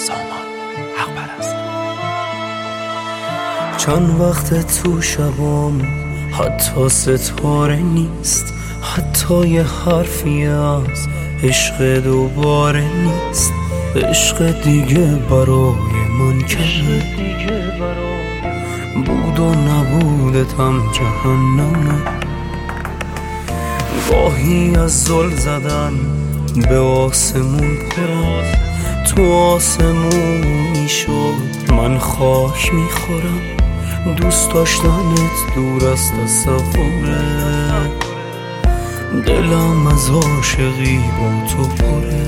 سامان حق پرست. چند وقت تو شبام حتی ستاره نیست، حتی یه حرفی از عشق دوباره نیست. عشق دیگه برای من کمه، بود و نبودتم جهنمه. گاهی از زل زدن به آسمون پرم، تو آسمونی شد من خاک میخورم. دوست داشتنت دور از تصوره، دلم از عاشقی با تو پره.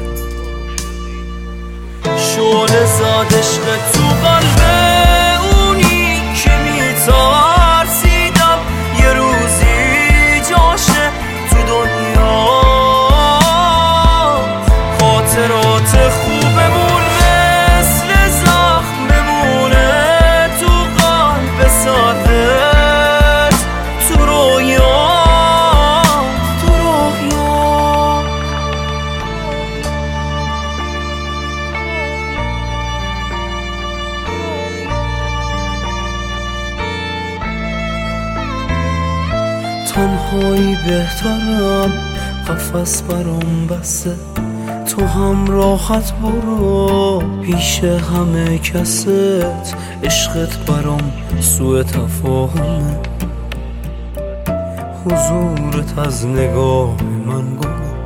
شعله زد عشق تو قلب اونی که میترسیدم یه روزی جاشه تو دنیا. خاطرات خوبمون مثل زخم بمونه تو قلب سردت، تو رویا. تنهایی بهترم، قفس برام بسته، تو هم راحت برو پیش همه کست. عشقت برام سوء تفاهمه، حضورت از نگاه من گمه.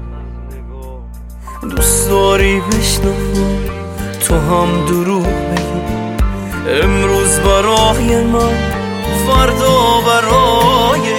دوست داری بشنوم تو هم دروغ بگی، امروز برای من فردا برای